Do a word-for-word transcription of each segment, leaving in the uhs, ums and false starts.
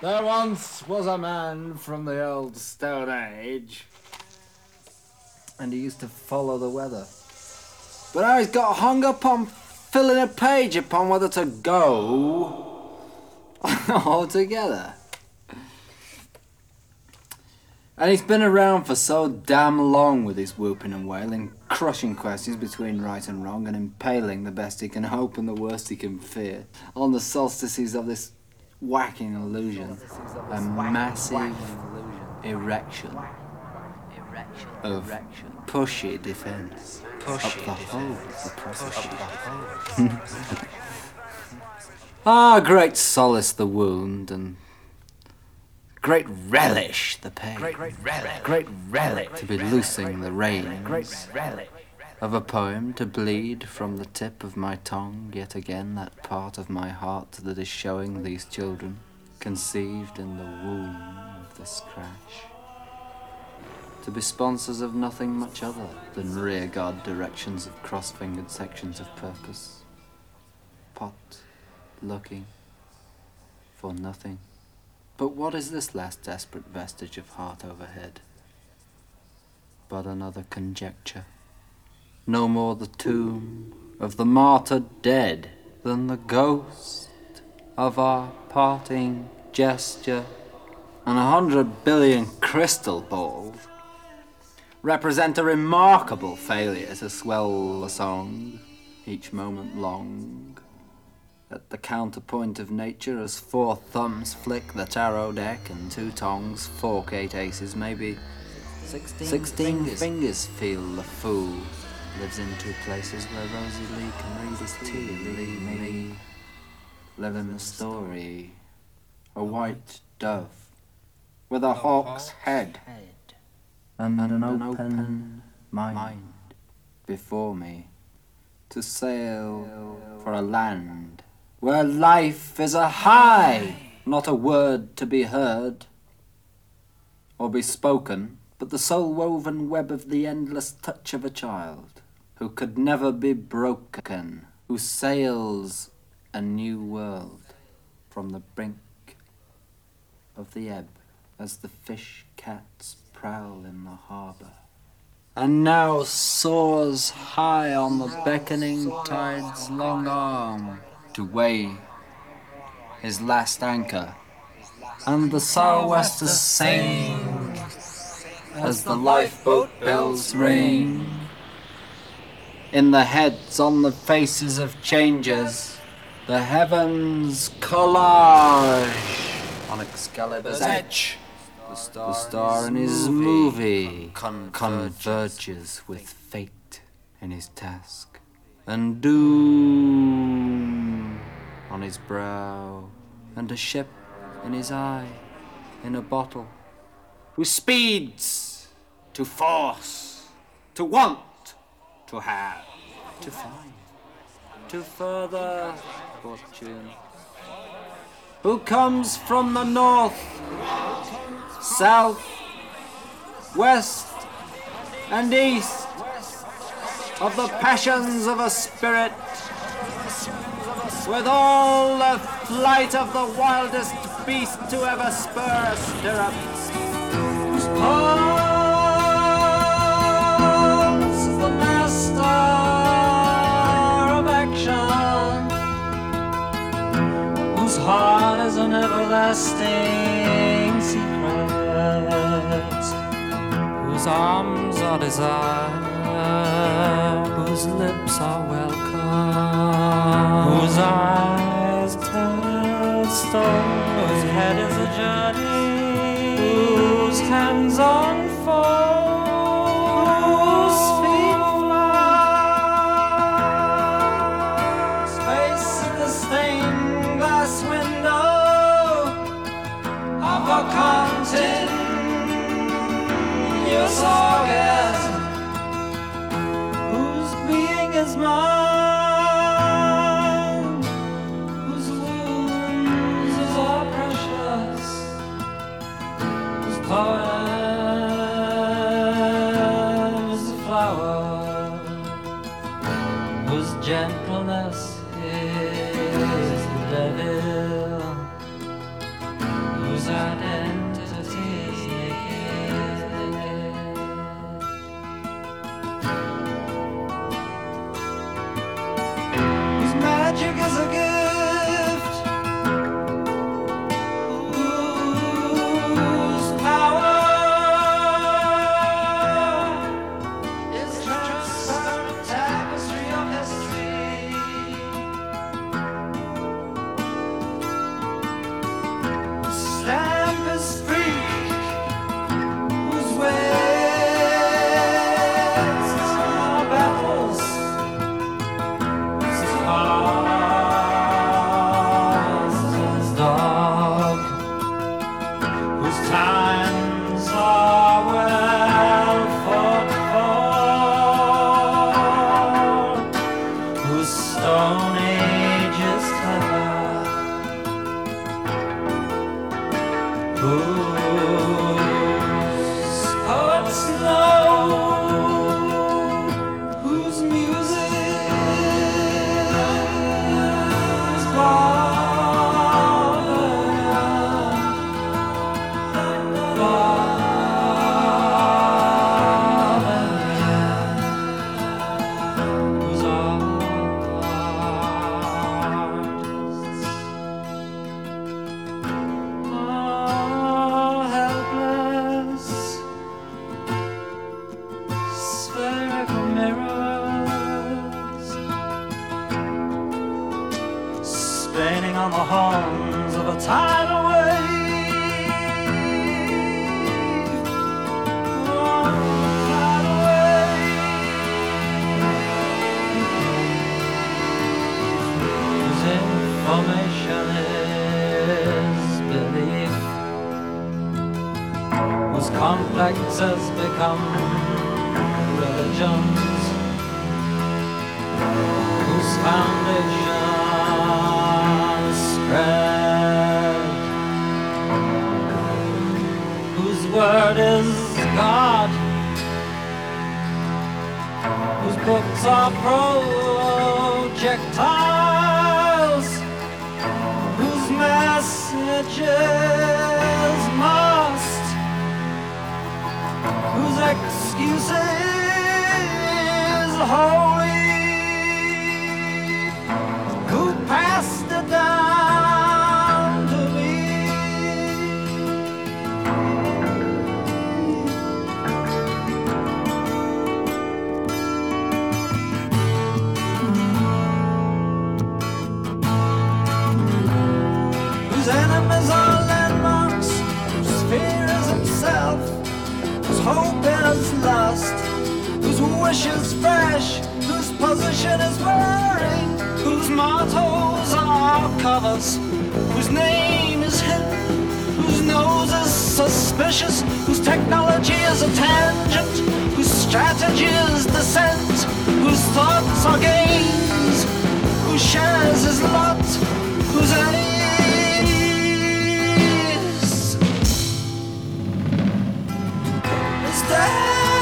There once was a man from the old Stone Age, and he used to follow the weather. But now he's got hung up on filling a page upon whether to go altogether. And he's been around for so damn long with his whooping and wailing, crushing questions between right and wrong, and impaling the best he can hope and the worst he can fear on the solstices of this whacking illusion, a massive erection of pushy defence up the whole of the process. Ah, great solace the wound, and great relish the pain. Great, great relic. Great relic to be loosing the reins. Great relic of a poem to bleed from the tip of my tongue yet again that part of my heart that is showing these children conceived in the womb of this crash. To be sponsors of nothing much other than rearguard directions of cross-fingered sections of purpose. Pot looking for nothing. But what is this last desperate vestige of heart overhead? But another conjecture. No more the tomb of the martyred dead than the ghost of our parting gesture. And a hundred billion crystal balls represent a remarkable failure to swell the song, each moment long. At the counterpoint of nature, as four thumbs flick the tarot deck and two tongs fork eight aces, maybe sixteen, sixteen fingers. fingers feel the fool lives in two places where Rosie Lee can read his tea. Lee, me, live in the story. A white dove with a hawk's head and an open mind before me to sail for a land where life is a high, not a word to be heard or be spoken, but the soul-woven web of the endless touch of a child who could never be broken, who sails a new world from the brink of the ebb as the fish cats prowl in the harbour, and now soars high on the beckoning tide's long arm to weigh his last anchor, and the sou'westers sing as the lifeboat bells ring. In the heads, on the faces of changers, the heavens collage on Excalibur's edge. The star, the star in his movie converges with fate in his task, and doom on his brow, and a ship in his eye, in a bottle, who speeds to force, to want, to have, to find, to further fortune, who comes from the north, south, west, and east of the passions of a spirit, with all the flight of the wildest beast to ever spur a stirrup, whose pulse the master of action, whose heart is an everlasting secret, whose arms are desire, whose lips are welcome, whose eyes tell stories, whose head is a journey, whose hands unfold, whose feet fly, space in the stained glass window of a continuous orgasm, whose being is mine, whose wounds are precious, whose poem is a flower, whose gentleness is the devil, whose whose identity is naked, whose magic is a gift, whose power is transparent tapestry of history, whose stamp is free, whose ways are battles, whose heart is dog, whose times are well fought for, whose stone age is clever, whose poets know, whose music is whose artists are helpless, spherical mirrors, spinning on the horns of a tidal wave. Oh, tidal wave, whose information is belief, whose complexes become religions, whose foundations spread, whose word is God, whose books are projectiles, whose messages must, whose excuses holy, who passed it down to me, whose enemies are landmarks, whose fear is himself, whose hope is lust, whose wish is fresh, whose position is wearing, whose mottos are covers, whose name is hidden, whose nose is suspicious, whose technology is a tangent, whose strategy is descent, whose thoughts are gains, who shares his lot, whose aim is death.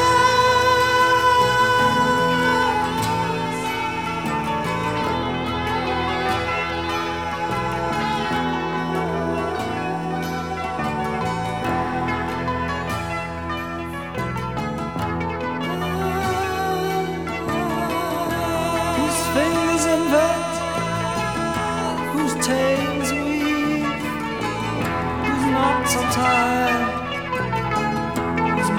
Whose fingers invent, whose tales weave, whose knots untie, whose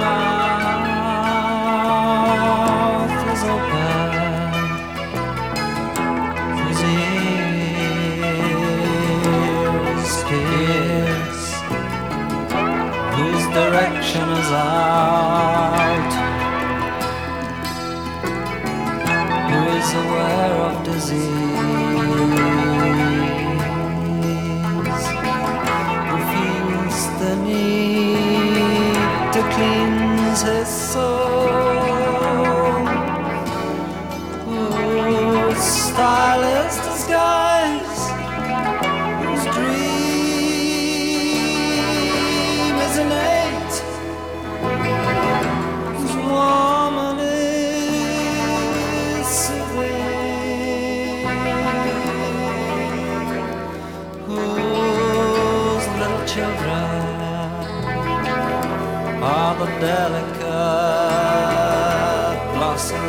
mouth is open, whose ears pierce, whose direction is out, who is aware of disease, who feels the need to cleanse his soul, whose style is disguise, whose dream is innate, whose woman is soothing, whose little children delicate blossom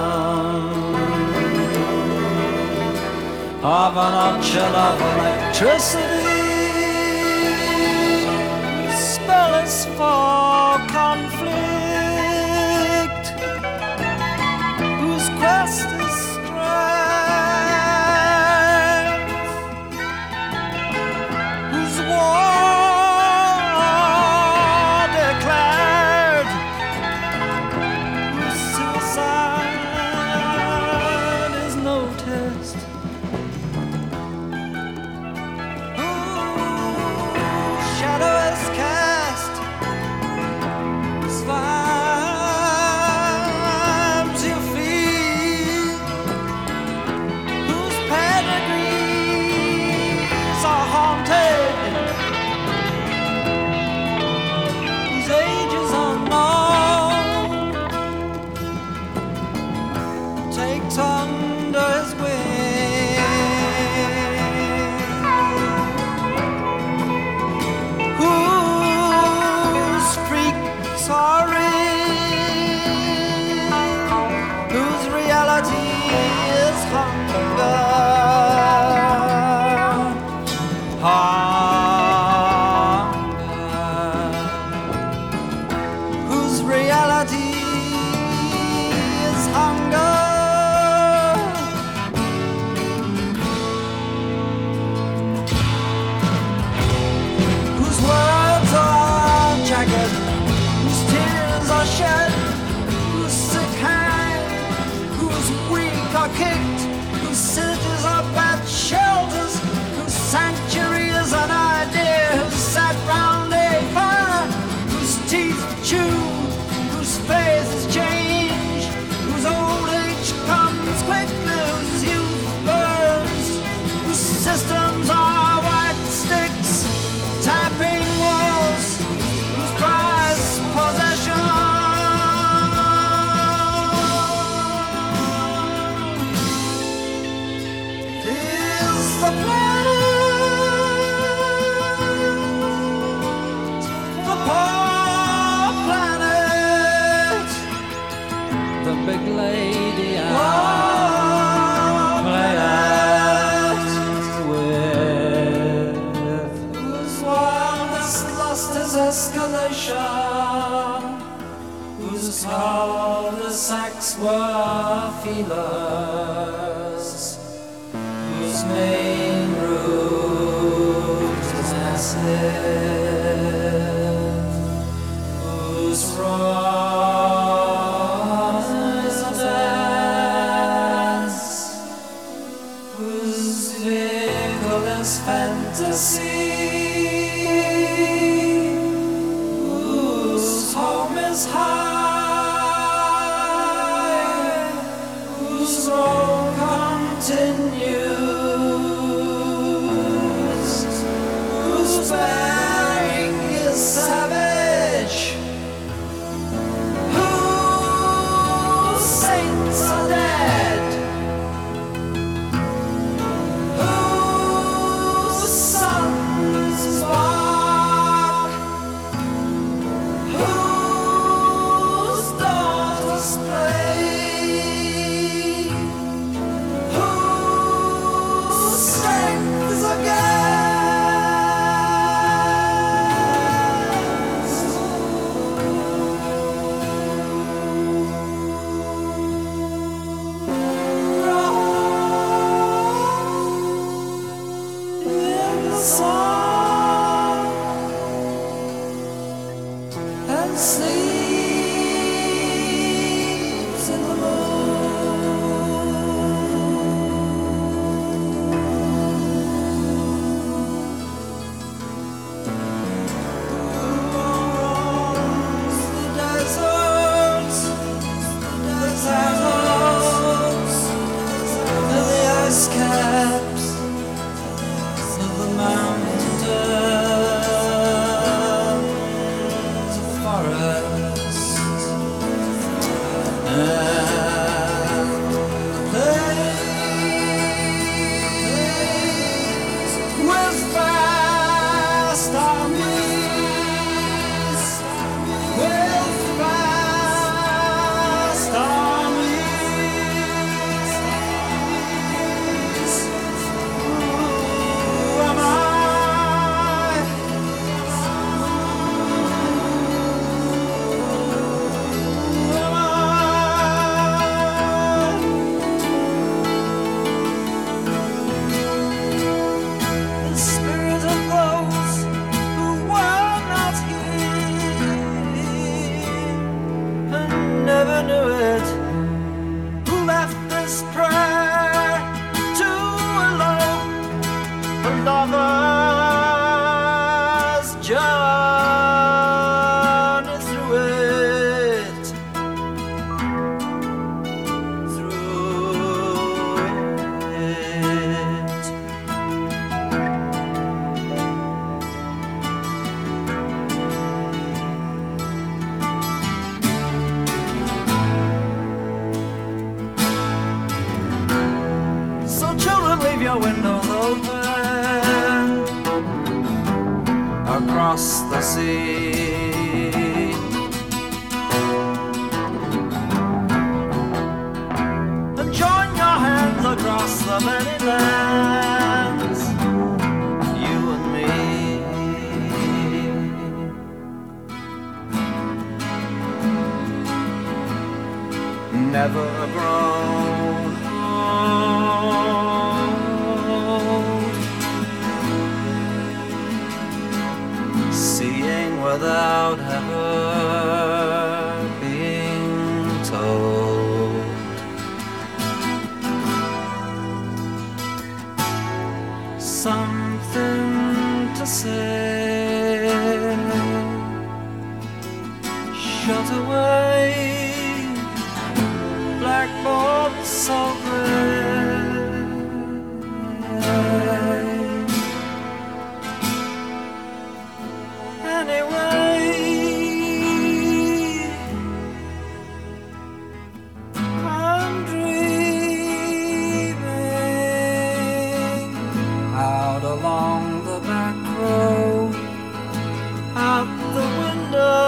of an nutshell of electricity, spells for conflict, whose quest is strength, whose war declared, whose suicide is no test. Whose cul-de-sacs were feelers, whose main route was massive, whose roar is a dance, whose vehicle is fantasy. High, whose road continues, whose bearing is savage, whose saints are dead, whose sons spark, whose daughters play, who your windows open across the sea. And join your hands across the many lands, you and me. Never grown old, seeing without ever being told. Something to say, shut away, blackboard so gray. Anyway, I'm dreaming out along the back road, out the window.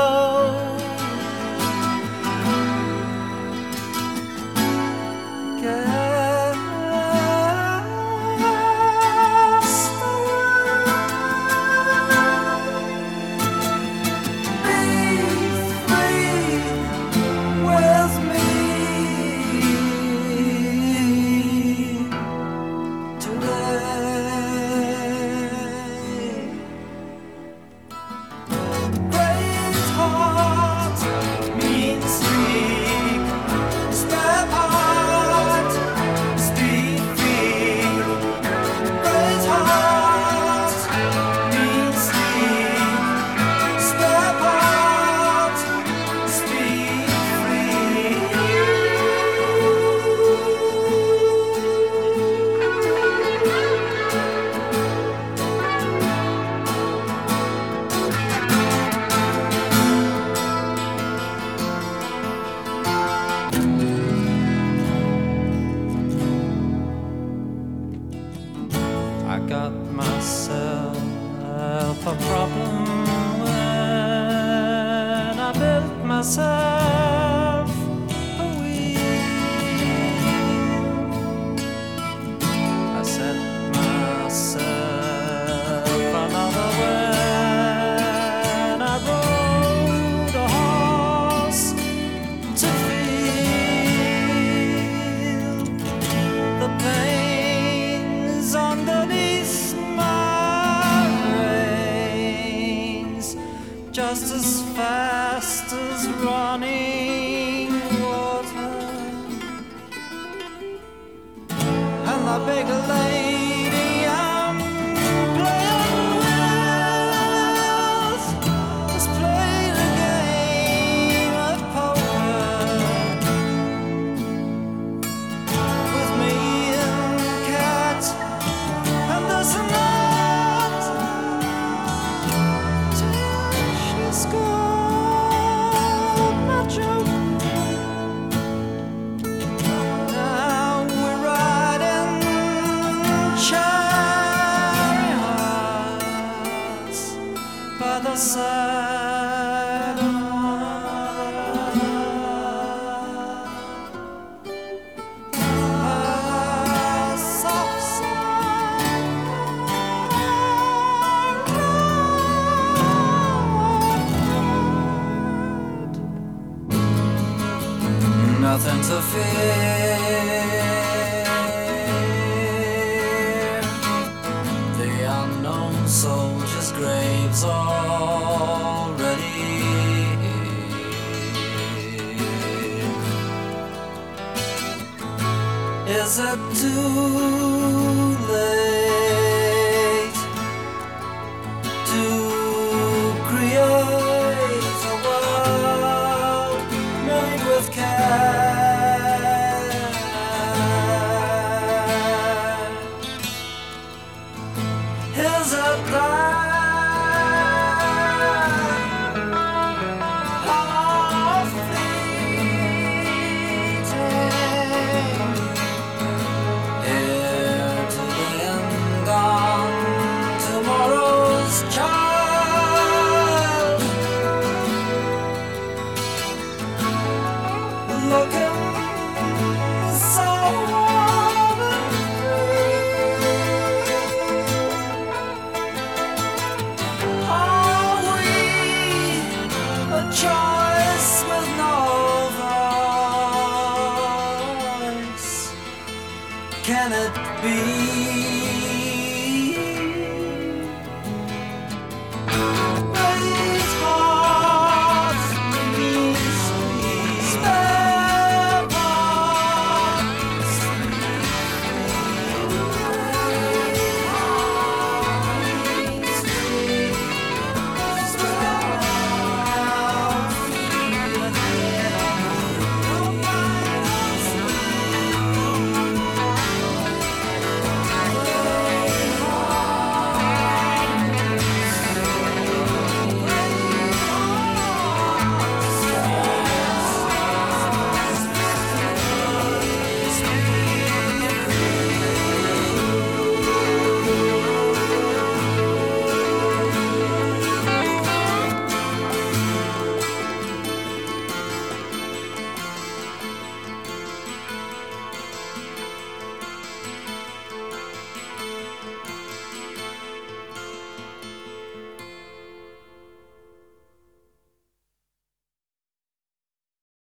I got myself a problem when I built myself a wheel. I set myself another when I rode a horse to feel the pains underneath my reins, just as fast as running water. And the big lady I'm playing with has played a game of poker with me and cat, and this and that, till she's got my joke. Now we're riding chariots by the side of a soft side. Nothing to fear. The unknown soldiers' graves already here. Is it too late to create a world made with care? Is it that half fleeting here today? can it be?